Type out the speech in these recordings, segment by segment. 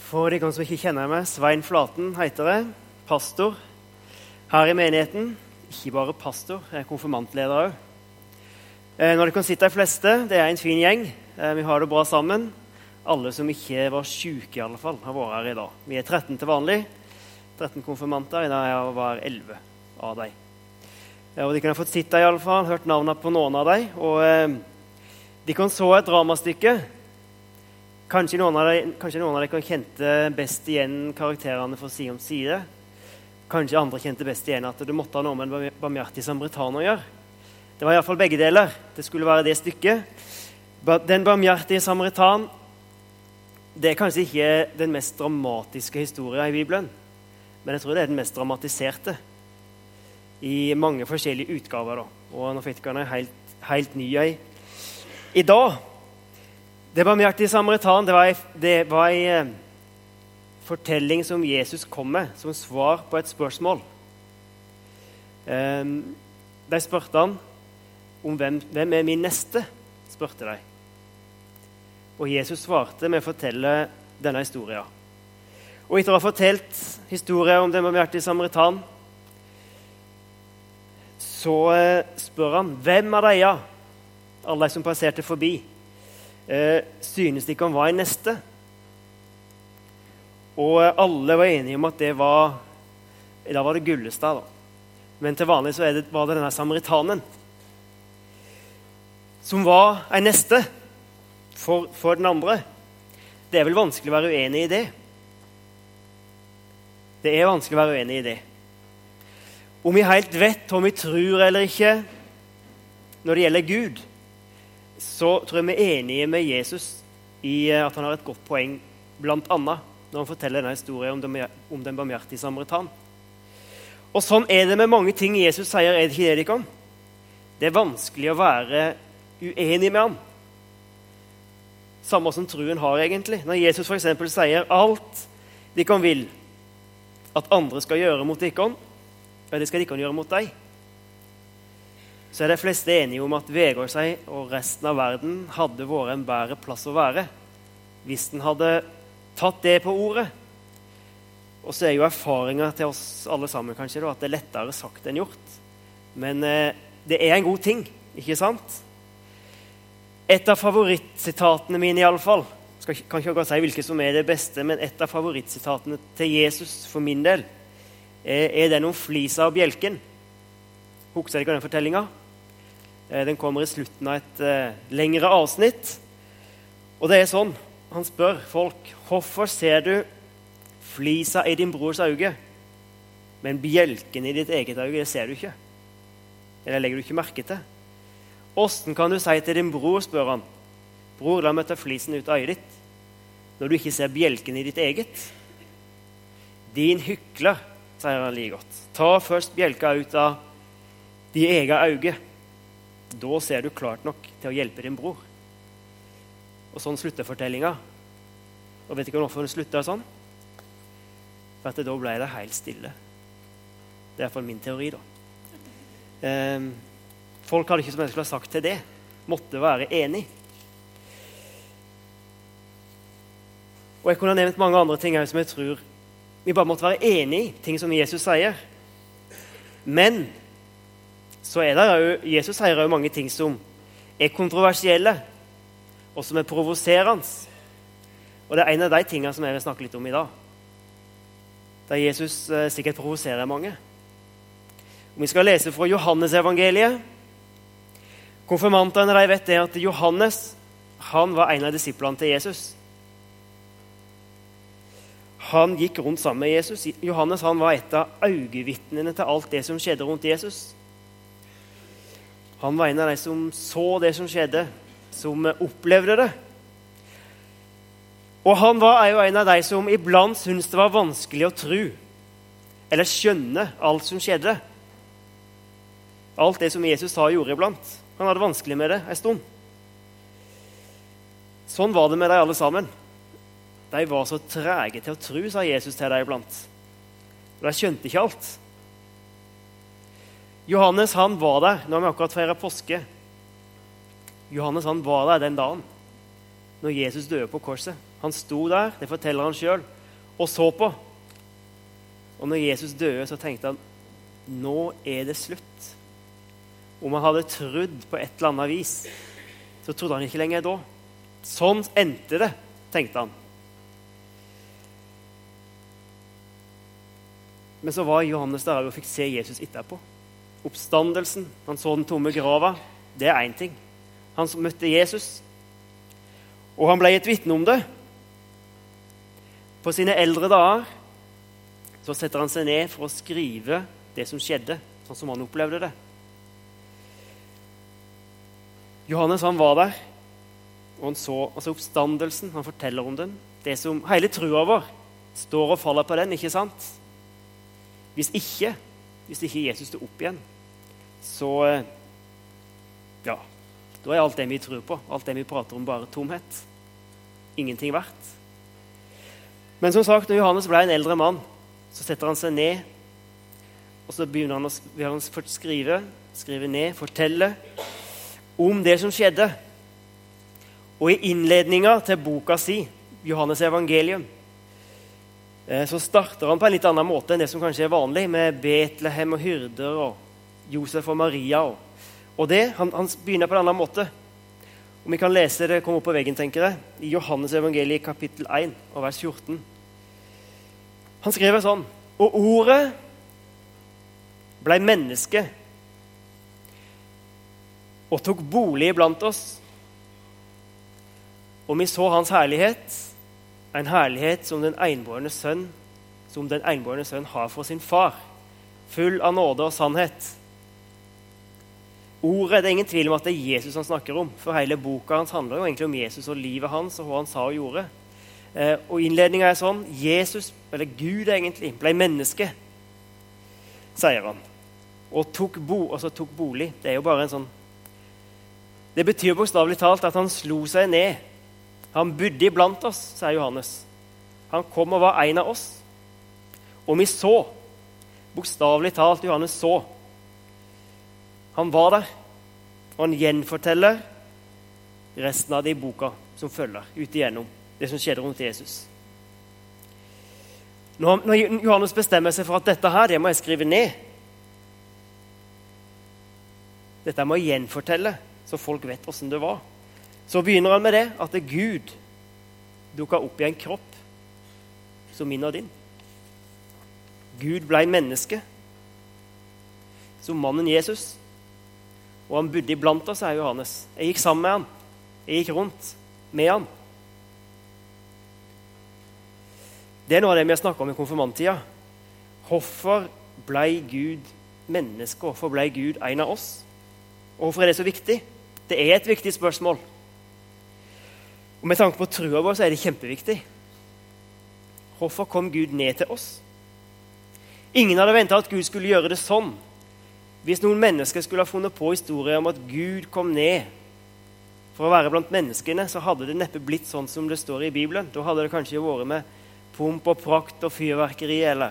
For de som ikke kjenner meg, Svein Flaten heter jeg, pastor her i menigheten. Ikke bare pastor, jeg er konfirmantleder også. Når det kan sitte de fleste, det er en fin gjeng. Vi har det bra sammen. Alle som ikke var syke i alle fall, har vært her i dag. Vi er 13 til vanlig, 13 konfirmanter, i dag var 11 av dem. Og de kan ha fått sitte i alle fall, hørt navnet på noen av dem. Og de kan så et dramastykke. Kanskje noen av dem kan kjente best igjen karakterene for side om side. Kanskje andre kjente best igjen at det måtte ha noe med en barmhjertig samaritan å gjøre. Det var i alle fall begge deler. Det skulle være det stykket. Den barmhjertige samaritan, det er kanskje ikke den mest dramatiske historien i Bibelen, men jeg tror det er den mest dramatiserte i mange forskjellige utgaver. Og nå fikk jeg en helt ny i dag. Det barmhjertige samaritan, det var en fortelling som Jesus kom med som svar på et spørsmål. De spurte han om hvem er min neste, spurte de. Og Jesus svarte med å fortelle denne historien. Og etter å ha fortalt historien om den barmhjertige samaritan, så spør han, hvem av dere, alle de som passerte forbi, synes de ikke han var en neste? Og alle var enige om at da var det Gullestad. Men til vanlig så var det denne samaritanen, som var en neste for den andre. Det er vel vanskelig å være uenig i det. Det er vanskelig å være uenig i det. Om vi helt vet om vi tror eller ikke når det gjelder Gud, så tror jeg vi er enige med Jesus i at han har et godt poeng, blant annet når han forteller denne historien om den barmhjertige samaritan. Og sånn er det med mange ting Jesus sier, er det ikke det de kan? Det er vanskelig å være uenig med ham. Samme som truen har egentlig. Når Jesus for eksempel sier alt de kan vil at andre skal gjøre mot dere, ja, det skal de kan gjøre mot deg. Så er de fleste enige om at Vegårshei og resten av verden hadde vært en bedre plass å være hvis den hadde tatt det på ordet. Og så er jo erfaringen til oss alle sammen kanskje da, at det er lettere sagt enn gjort. Men det er en god ting, ikke sant? Et av favorittsitatene mine i alle fall, kan ikke godt si hvilket som er det beste, men et av favorittsitatene til Jesus for min del, er den om flisa og bjelken. Husker dere den fortellingen? Den kommer i slutten av et lengre avsnitt. Og det er sånn, han spør folk, hvorfor ser du flisa i din brors øye, men bjelken i ditt eget øye, det ser du ikke? Eller legger du ikke merke til? Hvordan kan du si til din bror, spør han, bror, la meg ta flisen ut av øyet ditt, når du ikke ser bjelken i ditt eget? Din hykler, sier han like godt. Ta først bjelka ut av ditt eget øye. Da ser du klart nok til å hjelpe din bror. Og sånn slutter fortellingen. Og vet ikke hvorfor den slutter sånn? For at da ble det helt stille. Det er i hvert fall min teori da. Folk hadde ikke som helst sagt til det. Måtte være enig. Og jeg kunne ha nevnt mange andre ting som jeg tror vi bare måtte være enig i, ting som Jesus sier. Men så er det jo, Jesus sier jo mange ting som er kontroversielle, og som er provoserende. Og det er en av de tingene som jeg vil snakke litt om i dag. Der Jesus sikkert provoserer mange. Om vi skal lese fra Johannes evangeliet, konfirmantene de vet det at Johannes, han var en av disiplene til Jesus. Han gikk rundt sammen med Jesus. Johannes han var et av øyevittnene til alt det som skjedde rundt Jesus. Han var en av de som så det som skjedde, som opplevde det. Og han var jo en av de som iblant syntes det var vanskelig å tro, eller skjønne alt som skjedde. Alt det som Jesus sa og gjorde iblant. Han hadde vanskelig med det en stund. Sånn var det med de alle sammen. De var så trege til å tro, sa Jesus til dem iblant. De skjønte ikke alt. Johannes han var der når vi akkurat feiret påske. Johannes han var der den dagen når Jesus døde på korset. Han sto der, det forteller han selv, og så på. Og når Jesus døde, så tenkte han, nå det slutt. Om han hadde trodd på et eller annet vis, så trodde han ikke lenger da. Sånn endte det, tenkte han. Men så var Johannes der og fikk se Jesus etterpå. Oppstandelsen, han så den tomme grava, det en ting. Han møtte Jesus, og han ble et vitne om det. På sine eldre dager så setter han seg ned for å skrive det som skjedde, sånn som han opplevde det. Johannes, han var der, og han så oppstandelsen, han forteller om den. Det som hele trua vår står og faller på den, ikke sant? Hvis ikke Jesus står opp igjen, så ja, da alt det vi tror på, alt det vi prater om, bare tomhet. Ingenting verdt. Men som sagt, når Johannes ble en eldre mann, så setter han seg ned, og så begynner han å skrive ned, fortelle om det som skjedde. Og i innledninga til boka si, Johannes evangelium, så starter han på en litt annen måte enn det som kanskje vanlig, med Betlehem og hyrder og Josef og Maria. Og det, han begynner på en annen måte. Og vi kan lese det, kom opp på veggen, tenker jeg, i Johannes evangeliet kapittel 1, og vers 14. Han skriver sånn, og ordet ble menneske og tok bolig blant oss. Og vi så hans herlighet, en herlighet som den enbårne sønn har for sin far, full av nåde og sannhet. Ordet, det ingen tvil om at det Jesus han snakker om, for hele boka hans handler jo egentlig om Jesus og livet hans og hva han sa og gjorde. Og innledningen sånn, Jesus, eller Gud egentlig, ble menneske, sier han, og tok bolig. Det jo bare en sånn, det betyr bokstavelig talt at han slo seg ned. Han bodde iblant oss, sier Johannes. Han kom og var en av oss. Og vi så, bokstavelig talt, Johannes så. Han var der, og han gjenforteller resten av det i boka som følger ut igjennom det som skjedde rundt Jesus. Når Johannes bestemmer seg for at dette her, det må jeg skrive ned. Dette må jeg gjenfortelle, så folk vet hvordan det var. Så begynner han med det, at Gud dukket opp i en kropp som min og din. Gud ble menneske, som mannen Jesus, og han bodde iblant oss, sier Johannes. Jeg gikk sammen med han, jeg gikk rundt med han. Det noe av det vi har snakket om i konfirmanttida. Hvorfor ble Gud menneske, hvorfor ble Gud en av oss? Og hvorfor det så viktig? Det et viktig spørsmål. Og med tanke på trua vår så det kjempeviktig. Hvorfor kom Gud ned til oss? Ingen hadde ventet at Gud skulle gjøre det sånn. Hvis noen mennesker skulle ha funnet på historier om at Gud kom ned for å være blant menneskene, så hadde det neppe blitt sånn som det står i Bibelen. Da hadde det kanskje vært med pomp og prakt og fyrverkeri, eller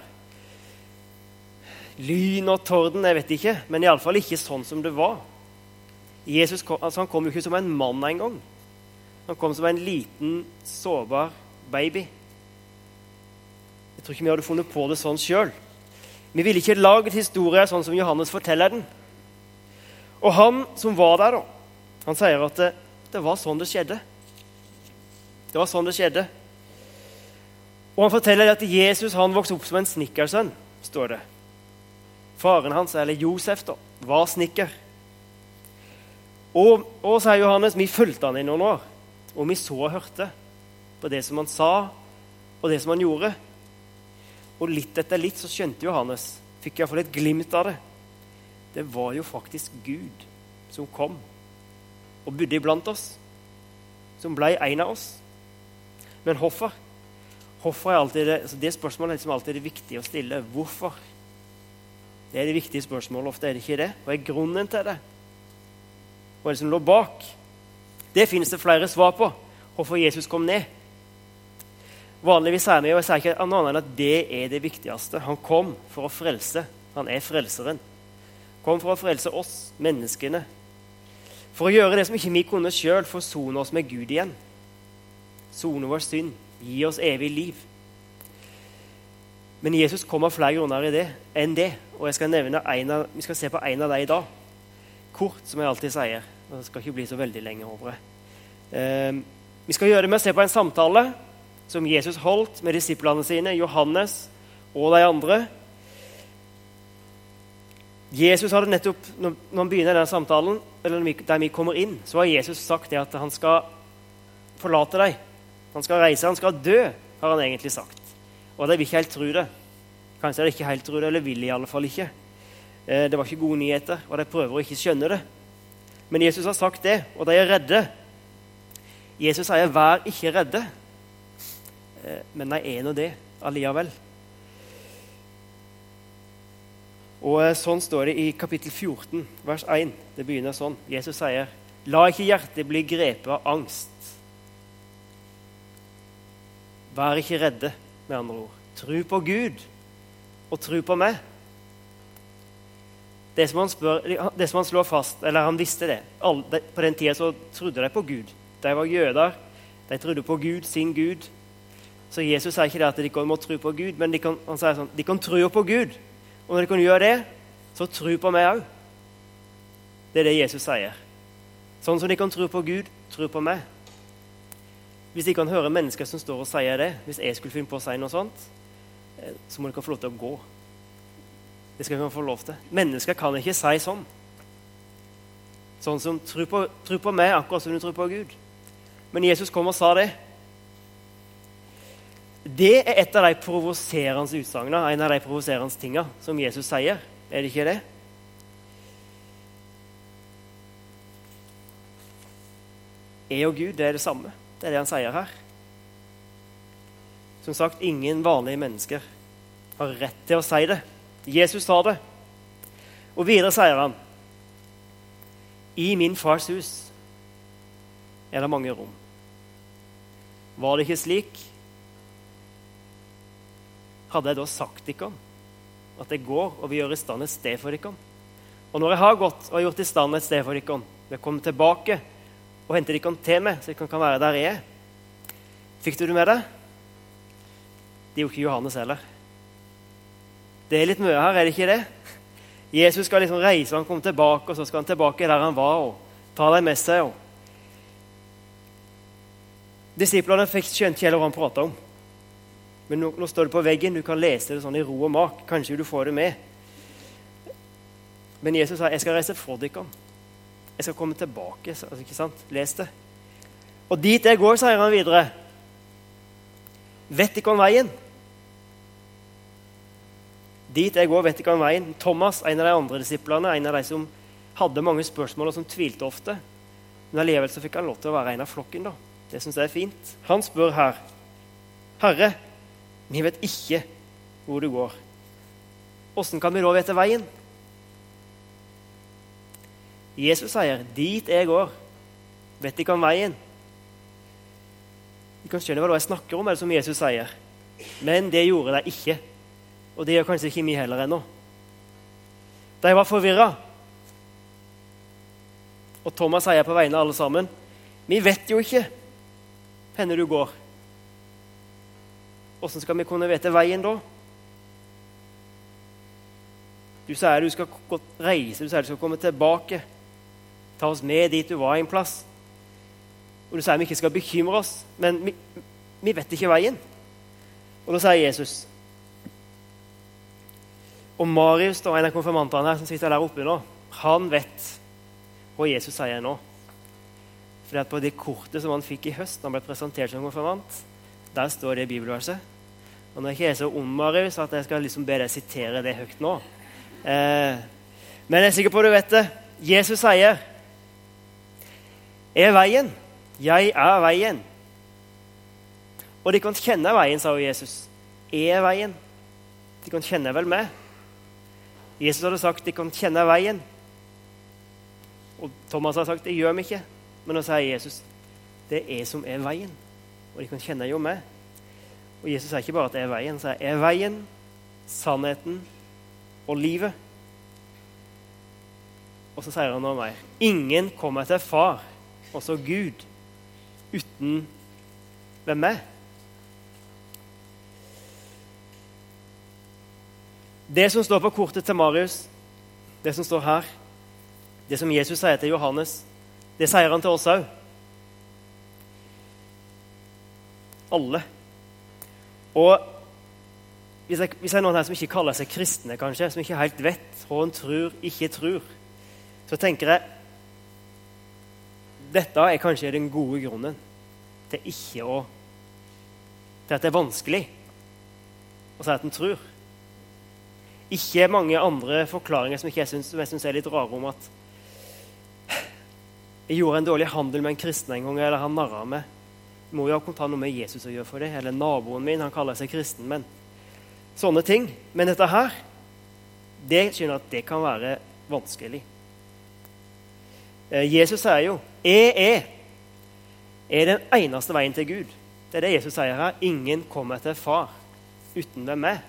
lyn og torden, jeg vet ikke. Men i alle fall ikke sånn som det var. Jesus han kom jo ikke som en mann en gang. Han kom som en liten, sårbar baby. Jeg tror ikke vi hadde funnet på det sånn selv. Vi ville ikke laget historier sånn som Johannes forteller den. Og han som var der da, han sier at det var sånn det skjedde. Det var sånn det skjedde. Og han forteller at Jesus han vokste opp som en snikkersønn, står det. Faren hans, eller Josef da, var snikker. Og sier Johannes, vi fulgte han i noen år. Og vi så og hørte på det som han sa, og det som han gjorde. Og litt etter litt så skjønte Johannes, fikk i hvert fall et glimt av det. Det var jo faktisk Gud som kom og bodde iblant oss, som ble en av oss. Men hvorfor? Hvorfor alltid det? Altså det spørsmålet liksom alltid det viktige å stille. Hvorfor? Det det viktige spørsmålet, ofte det ikke det. Hva grunnen til det? Hva det som lå bak? Det finnes det flere svar på, hvorfor Jesus kom ned. Vanligvis sier vi, og jeg sier ikke noe annet enn at det det viktigste. Han kom for å frelse. Han frelseren. Kom for å frelse oss, menneskene. For å gjøre det som ikke vi kunne selv, forsone oss med Gud igjen. Sone vår synd, gi oss evig liv. Men Jesus kommer flere grunner enn det, og vi skal se på en av dem i dag. Kort, som jeg alltid sier. Og det skal ikke bli så veldig lenge over det. Vi skal gjøre det med å se på en samtale som Jesus holdt med disiplene sine, Johannes og de andre. Jesus hadde nettopp, når han begynner denne samtalen, eller der vi kommer inn, så har Jesus sagt det at han skal forlate deg. Han skal reise, han skal dø, har han egentlig sagt. Og de vil ikke helt tro det. Kanskje de ikke helt tror det, eller vil i alle fall ikke. Det var ikke gode nyheter, og de prøver å ikke skjønne det. Men Jesus har sagt det, og de er redde. Jesus sier, vær ikke redde. Men de er nå det, alligevel. Og sånn står det i kapittel 14, vers 1. Det begynner sånn. Jesus sier, la ikke hjertet bli grepet av angst. Vær ikke redde, med andre ord. Tro på Gud, og tro på meg. Det som han slår fast, eller han visste det, på den tiden så trodde de på Gud. De var jøder, de trodde på Gud, sin Gud. Så Jesus sier ikke det at de må tro på Gud, men han sier sånn, de kan tro på Gud. Og når de kan gjøre det, så tro på meg også. Det er det Jesus sier. Sånn som de kan tro på Gud, tro på meg. Hvis de kan høre mennesker som står og sier det, hvis jeg skulle finne på å si noe sånt, så må de få lov til å gå. Det skal de få lov til. Mennesker kan ikke si sånn. Sånn som tro på meg, akkurat som du tror på Gud. Men Jesus kom og sa det. Det er et av de provoserende utsagene, en av de provoserende tingene som Jesus sier. Er det ikke det? Jeg og Gud, det er det samme. Det er det han sier her. Som sagt, ingen vanlige mennesker har rett til å si det. Jesus sa det. Og videre sier han, i min fars hus er det mange rom. Var det ikke slik? Hadde jeg da sagt dere at jeg går og vil gjøre i stand et sted for dere? Og når jeg har gått og gjort i stand et sted for dere, vil jeg komme tilbake og hente dere til meg, så dere kan være der jeg er. Fikk du det med deg? Det er jo ikke Johannes heller. Det er litt mye her, er det ikke det? Jesus skal liksom reise, han kommer tilbake, og så skal han tilbake der han var, og ta deg med seg. Disiplene fikk skjønt ikke hva han pratet om. Men nå står det på veggen, du kan lese det sånn i ro og mak. Kanskje du får det med. Men Jesus sa, jeg skal reise for dere. Jeg skal komme tilbake, altså, ikke sant? Les det. Og dit jeg går, sier han videre. Vet ikke om veien? Dit jeg går, vet ikke om veien. Thomas, en av de andre disiplene, en av de som hadde mange spørsmål og som tvilte ofte. Men alligevel så fikk han lov til å være en av flokken da. Det synes jeg er fint. Han spør her, Herre, vi vet ikke hvor du går. Hvordan kan vi da vite veien? Jesus sier, dit jeg går, vet ikke om veien. Vi kan skjønne hva jeg snakker om, eller som Jesus sier. Men det gjorde de ikke. Og det gjør kanskje ikke vi heller ennå. De var forvirret. Og Thomas sier på vegne av alle sammen, vi vet jo ikke hvor du går. Hvordan skal vi kunne vite veien da? Du sier du skal reise, du sier du skal komme tilbake. Ta oss med dit du var en plass. Og du sier vi ikke skal bekymre oss, men vi vet ikke veien. Og da sier Jesus. Og Marius, da, en av konfirmantene her som sitter der oppe nå, han vet hva Jesus sier nå. Fordi at på det kortet som han fikk i høst, når han ble presentert som konfirmant, der står det i bibelverset. Og nå er ikke jeg så ond, Marius, at jeg skal liksom be deg sitere det høyt nå. Men jeg er sikker på at du vet det. Jesus sier, jeg er veien. Jeg er veien. Og de kan kjenne veien, sa Jesus. Jeg er veien. De kan kjenne vel meg. Jesus hadde sagt, de kan kjenne veien. Og Thomas har sagt, det gjør vi ikke. Men nå sier Jesus, det er jeg som er veien. Og de kan kjenne jo meg. Og Jesus sier ikke bare at jeg er veien, han sier, jeg er veien, sannheten og livet. Og så sier han noe mer. Ingen kommer til far, også Gud, uten ved meg. Det som står på kortet til Marius, det som står her, det som Jesus sier til Johannes, det sier han til oss også. Alle. Og hvis jeg er noen her som ikke kaller seg kristne, kanskje, som ikke helt vet hva han tror, ikke tror, så tenker jeg, dette er kanskje den gode grunnen til at det er vanskelig å si at han tror. Ikke mange andre forklaringer som jeg synes er litt rare om at jeg gjorde en dårlig handel med en kristen en gang, eller han narret meg. Jeg må jo ha noe med Jesus å gjøre for det, eller naboen min, han kaller seg kristen, men sånne ting. Men dette her, det skjønner at det kan være vanskelig. Jesus sier jo, jeg er den eneste veien til Gud. Det er det Jesus sier her. Ingen kommer til far uten ved meg.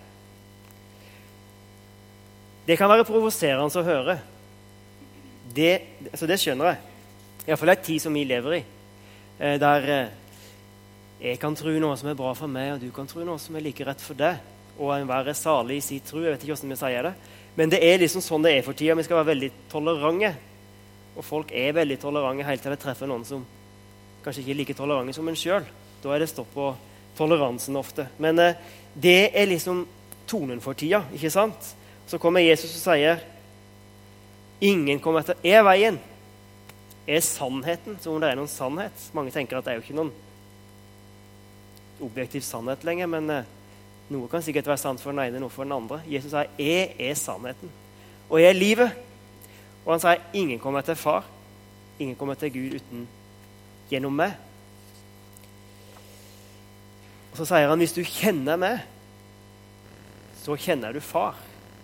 Det kan være provoserende å høre. Det skjønner jeg. I hvert fall en tid som vi lever i. Der jeg kan tro noe som er bra for meg, og du kan tro noe som er like rett for deg. Og enhver er salig i sin tro. Jeg vet ikke hvordan vi sier det. Men det er liksom sånn det er for tiden. Vi skal være veldig tolerante. Og folk er veldig tolerante helt til de treffer noen som kanskje ikke er like tolerante som en selv. Da er det stopp på toleransen ofte. Men det er liksom tonen for tiden, ikke sant? Så kommer Jesus og sier, ingen kommer etter, er veien, er sannheten, som om det er noen sannhet. Mange tenker at det er jo ikke noen objektiv sannhet lenger, men noe kan sikkert være sant for den ene, noe for den andre. Jesus sier, jeg er sannheten, og jeg er livet. Og han sier, ingen kommer til far, ingen kommer til Gud uten gjennom meg. Og så sier han, hvis du kjenner meg, så kjenner du far.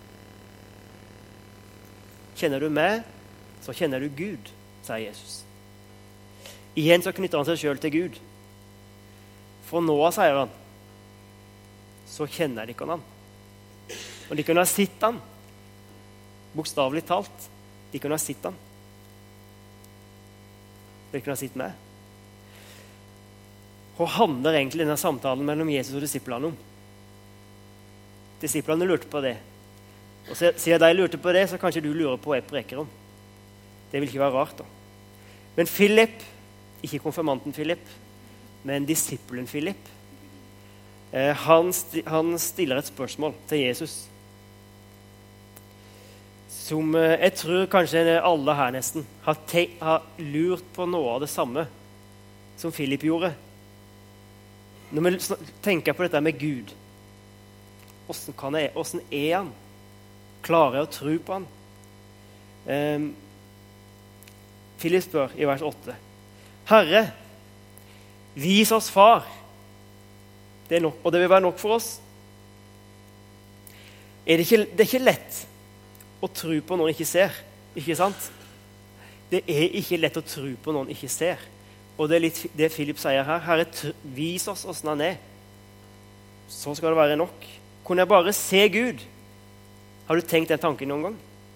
Kjenner du meg, så kjenner du Gud, sier Jesus. Igjen så knytter han seg selv til Gud. For nå, sier han, så kjenner de ikke han. Og de kunne ha sett han, bokstavelig talt. De kunne ha sett han. De kunne ha sett meg. Hva handler egentlig denne samtalen mellom Jesus og disiplene om? Disiplene lurte på det. Og siden de lurte på det, så kanskje du lurer på hva jeg preker om. Det vil ikke være rart da. Men Philip, ikke konfirmanten Philip, men disippelen Philip, han stiller et spørsmål til Jesus. Som jeg tror kanskje alle her nesten har lurt på noe av det samme som Philip gjorde. Når vi tenker på dette med Gud, hvordan er han? Klarer jeg å tro på han? Philip spør i vers 8. Herre, vis oss far. Det er nok, og det vil være nok for oss. Det er ikke lett å tro på noen ikke ser, ikke sant? Det er ikke lett å tro på noen ikke ser. Og det er litt det Philip sier her. Herre, vis oss hvordan han er. Så skal det være nok. Kunne jeg bare se Gud? Har du tenkt den tanken noen gang?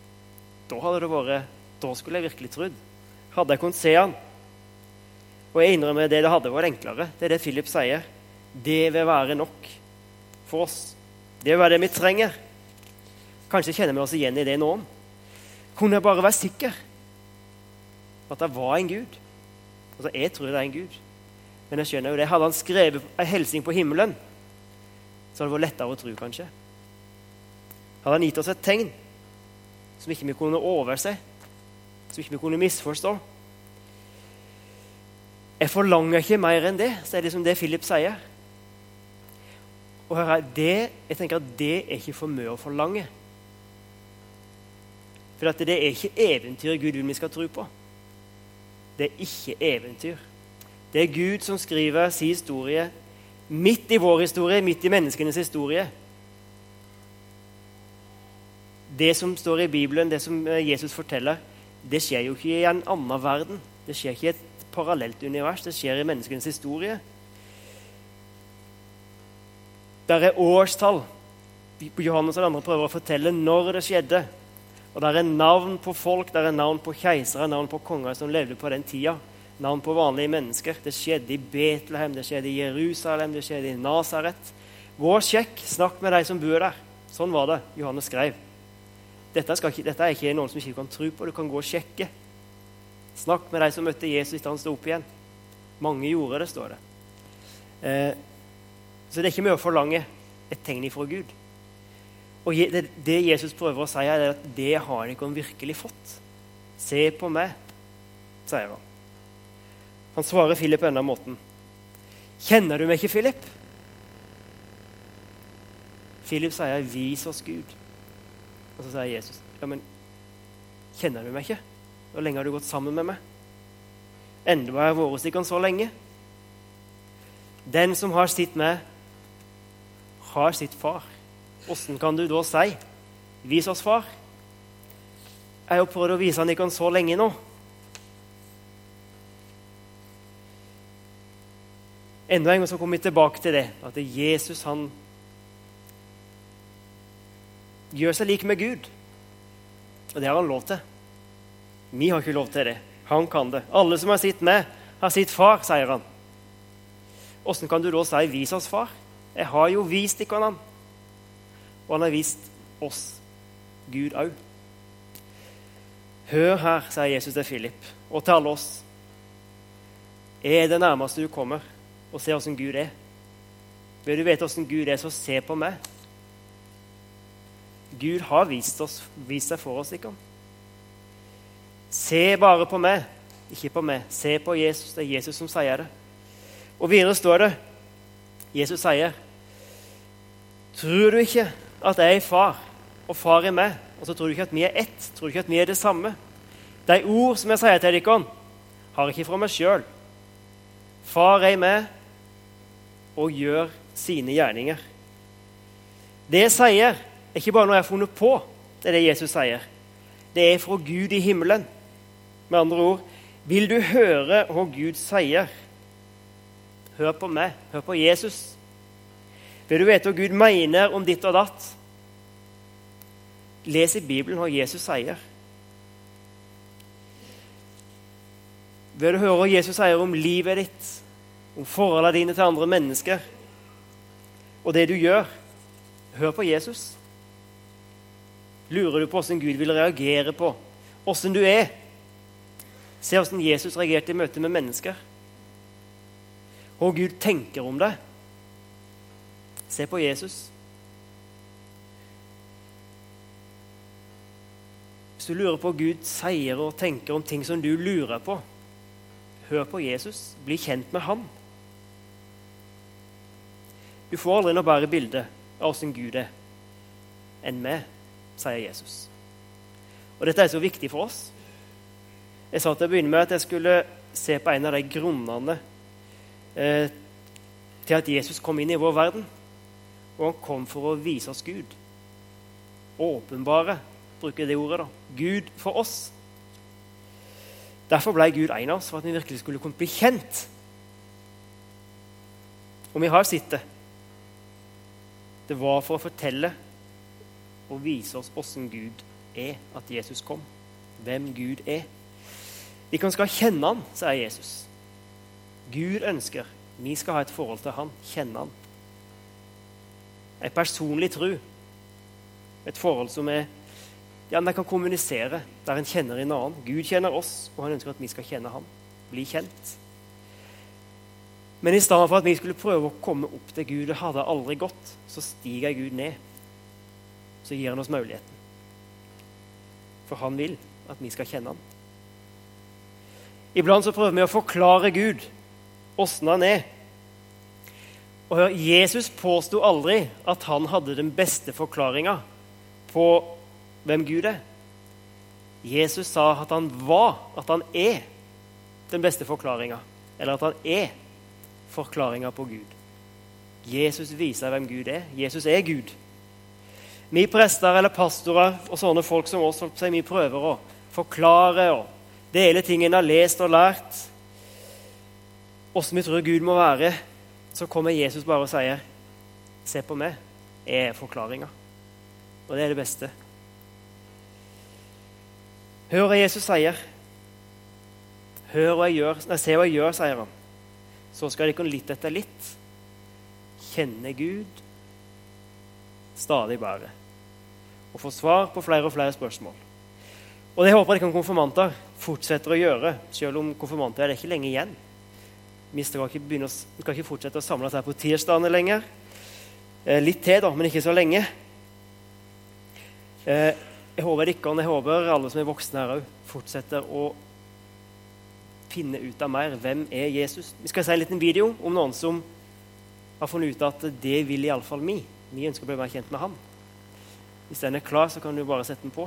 Da skulle jeg virkelig trodd. Hadde jeg kunnet se han? Og jeg innrømmer det hadde vært enklere. Det er det Philip sier. Det vil være nok for oss. Det vil være det vi trenger. Kanskje kjenner vi oss igjen i det nå. Kunne jeg bare være sikker at det var en Gud? Altså, jeg tror det er en Gud. Men jeg skjønner jo det. Hadde han skrevet en hilsen på himmelen, så hadde det vært lettere å tro, kanskje. Hadde han gitt oss et tegn som ikke vi kunne overse, som ikke vi kunne misforstå. Jeg forlanger ikke mer enn det, så er det liksom det Philip sier. Og jeg tenker at det er ikke for mye å forlange. For at det er ikke eventyr Gud vil vi skal tro på. Det er ikke eventyr. Det er Gud som skriver sin historie midt i vår historie, midt i menneskenes historie. Det som står i Bibelen, det som Jesus forteller, det skjer jo ikke i en annen verden. Det skjer ikke i et parallelt univers. Det skjer i menneskenes historie. Der er årstall. Johannes og de andre prøver å fortelle når det skjedde. Og der er navn på folk, der er navn på keisere, navn på konger som levde på den tida. Navn på vanlige mennesker. Det skjedde i Betlehem, det skjedde i Jerusalem, det skjedde i Nazaret. Gå og sjekk, snakk med de som bor der. Sånn var det Johannes skrev. Dette er ikke noen som ikke kan tro på. Du kan gå og sjekke. Snakk med de som møtte Jesus da han stod opp igjen. Mange gjorde det, står det. Så det er ikke mye å forlange et tegn ifra Gud. Og det Jesus prøver å si er at det har ikke han virkelig fått. Se på meg, sier han. Han svarer Philip på denne måten. Kjenner du meg ikke, Philip? Philip sier, vis oss Gud. Og så sier Jesus, ja, men kjenner du meg ikke? Hvor lenge har du gått sammen med meg? Enda har jeg vært hos dere så lenge. Den som har sitt med, har sitt far. Hvordan kan du da si, vis oss far? Jeg har jo prøvd å vise han dere så lenge nå. Enda en gang så kommer vi tilbake til det, at Jesus han gjør seg lik med Gud. Og det har han lov til. Vi har ikke lov til det. Han kan det. Alle som har sitt med, har sitt far, sier han. Hvordan kan du da si, vis oss far? Jeg har jo vist dere han. Og han har vist oss, Gud også. Hør her, sier Jesus til Philip, og til alle oss. Er det nærmeste du kommer, og se hvordan Gud er. Vil du vite hvordan Gud er, så se på meg. Gud har vist seg for oss, ikke? Se bare på meg, ikke på meg. Se på Jesus, det er Jesus som sier det. Og videre står det, Jesus sier, tror du ikke at jeg er far, og far er meg, og så tror du ikke at vi er ett, tror du ikke at vi er det samme? De ord som jeg sier til dere, har jeg ikke fra meg selv. Far er meg, og gjør sine gjerninger. Det jeg sier, er ikke bare noe jeg har funnet på, det er det Jesus sier. Det er fra Gud i himmelen. Med andre ord, vil du høre hva Gud sier? Hør på meg, hør på Jesus. Vil du vite hva Gud mener om ditt og datt? Les i Bibelen hva Jesus sier. Vil du høre hva Jesus sier om livet ditt, om forholdene dine til andre mennesker, og det du gjør? Hør på Jesus. Lurer du på hvordan Gud vil reagere på hvordan du er? Se hvordan Jesus reagerte i møte med mennesker. Hva Gud tenker om det. Se på Jesus. Hvis du lurer på hva Gud sier og tenker om ting som du lurer på, hør på Jesus. Bli kjent med han. Du får aldri noe bedre bilde av hvordan Gud er enn meg, sier Jesus. Og dette er så viktig for oss. Jeg sa til å begynne med at jeg skulle se på en av de grunnene til at Jesus kom inn i vår verden. Og han kom for å vise oss Gud. Åpenbare, bruker det ordet da. Gud for oss. Derfor ble Gud en av oss, for at vi virkelig skulle kunne bli kjent. Og vi har sett det. Det var for å fortelle og vise oss hvordan Gud er, at Jesus kom. Hvem Gud er. Vi kan skal kjenne han, sier Jesus. Gud ønsker, vi skal ha et forhold til han, kjenne han. En personlig tro. Et forhold som er, ja, man kan kommunisere, der en kjenner en annen. Gud kjenner oss, og han ønsker at vi skal kjenne han. Bli kjent. Men i stedet for at vi skulle prøve å komme opp til Gud, det hadde aldri gått, så stiger Gud ned. Så gir han oss muligheten. For han vil at vi skal kjenne han. Iblant så prøver vi å forklare Gud, hvordan han er. Og hør, Jesus påstod aldri at han hadde den beste forklaringen på hvem Gud er. Jesus sa at han var, at han er den beste forklaringen. Eller at han er forklaringen på Gud. Jesus viser hvem Gud er. Jesus er Gud. Vi prester eller pastorer og sånne folk som oss, vi prøver å forklare og dele ting en har lest og lært. Hvordan vi tror Gud må være, så kommer Jesus bare og sier, se på meg, jeg er forklaringen. Og det er det beste. Hør hva Jesus sier. Hør hva jeg gjør. Nei, se hva jeg gjør, sier han. Så skal dere litt etter litt kjenne Gud stadig bare. og få svar på flere og flere spørsmål. Og det håper jeg konfirmanter fortsetter å gjøre, selv om konfirmanter er det ikke lenge igjen. Vi skal ikke fortsette å samle oss her på tirsdagene lenger. Litt til da, men ikke så lenge. Jeg håper alle som er voksne her også, fortsetter å finne ut av mer. Hvem er Jesus? Vi skal se en liten video om noen som har funnet ut at det vil i alle fall vi. Vi ønsker å bli mer kjent med ham. Hvis den er klar, så kan du bare sette den på.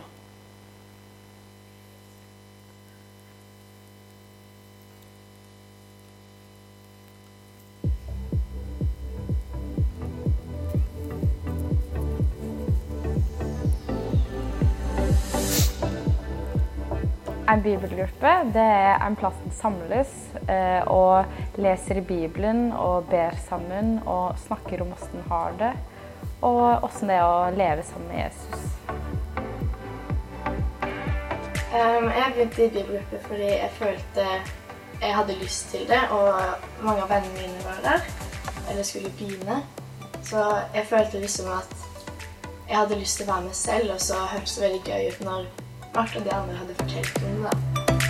En bibelgruppe, det er en plass som samles og leser i Bibelen og ber sammen og snakker om hvordan de har det, og hvordan det er å leve sammen med Jesus. Jeg begynte i bibelgruppe fordi jeg følte jeg hadde lyst til det, og mange av vennene mine var der, eller skulle begynne. Så jeg følte liksom at jeg hadde lyst til å være med selv, og så hørtes det veldig gøy ut når Martha og de andre hadde fortalt om det.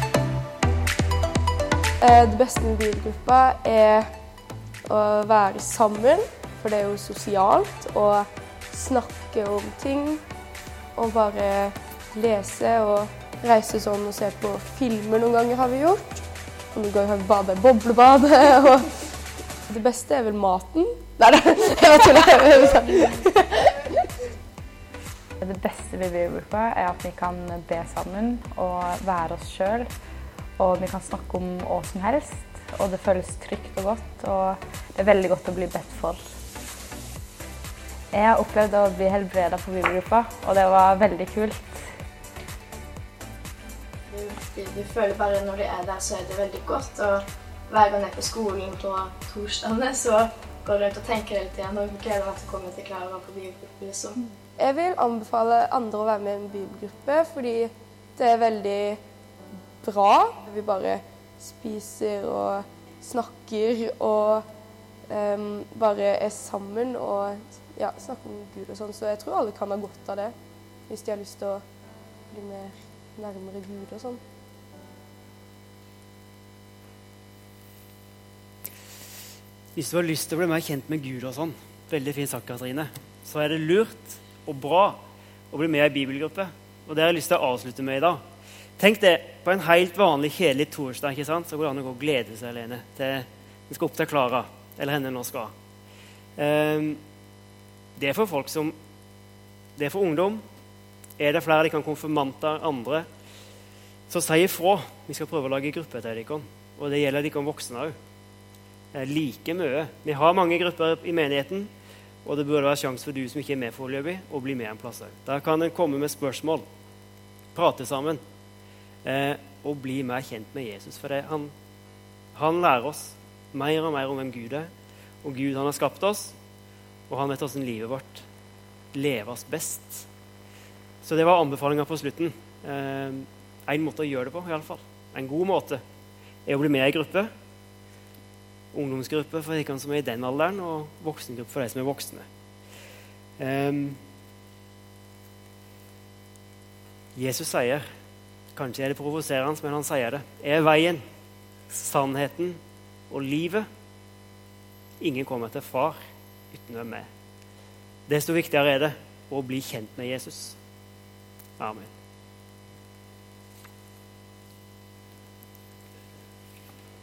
Det beste med bibelgruppa er å være sammen, for det er jo sosialt, og snakke om ting, og bare lese og reise sånn og se på filmer noen ganger har vi gjort. Og noen ganger har vi badet i boblebadet, og det beste er vel maten. Nei, jeg var tuller. Det beste ved bibelgruppa er at vi kan be sammen og være oss selv, og vi kan snakke om hva som helst, og det føles trygt og godt, og det er veldig godt å bli bedt for. Jeg har opplevd å bli helbredet på bibelgruppa, og det var veldig kult. Du føler bare når du er der, så er det veldig godt, og hver gang jeg er på skolen på torsdagene, så går du rundt og tenker hele tiden, og gleder meg til å komme til Klara på bibelgruppe, liksom. Jeg vil anbefale andre å være med i en bibelgruppe, fordi det er veldig bra. Vi bare spiser og snakker og bare er sammen og snakker om Gud og sånn. Så jeg tror alle kan ha godt av det, hvis de har lyst til å bli mer nærmere Gud og sånn. Hvis du har lyst til å bli mer kjent med Gud og sånn, veldig fint sagt, Katrine, så er det lurt og bra å bli med i bibelgruppe. Og det har jeg lyst til å avslutte med i dag. Tenk det, på en helt vanlig, kjedelig torsdag, ikke sant? Så går det an å gå og glede seg alene til vi skal opp til Klara, eller henne nå skal. Det er for folk som, det er for ungdom. Er det flere de kan konfirmanter, andre, så si ifra. Vi skal prøve å lage grupper til dere, og det gjelder dere voksne også. Like mye. Vi har mange grupper i menigheten, og det burde være sjanse for du som ikke er med foreløpig, å bli med en plass også. Der kan en komme med spørsmål, prate sammen, og bli mer kjent med Jesus. For han lærer oss mer og mer om hvem Gud er, og Gud han har skapt oss, og han vet hvordan livet vårt leves best. Så det var anbefalinger på slutten. En måte å gjøre det på, i alle fall. En god måte er å bli med i gruppe, ungdomsgruppe for de som er i den alderen, og voksengruppe for de som er voksne. Jesus sier, kanskje er det provoserende, men han sier det, er veien, sannheten og livet. Ingen kommer til far uten meg. Desto viktigere er det å bli kjent med Jesus. Amen.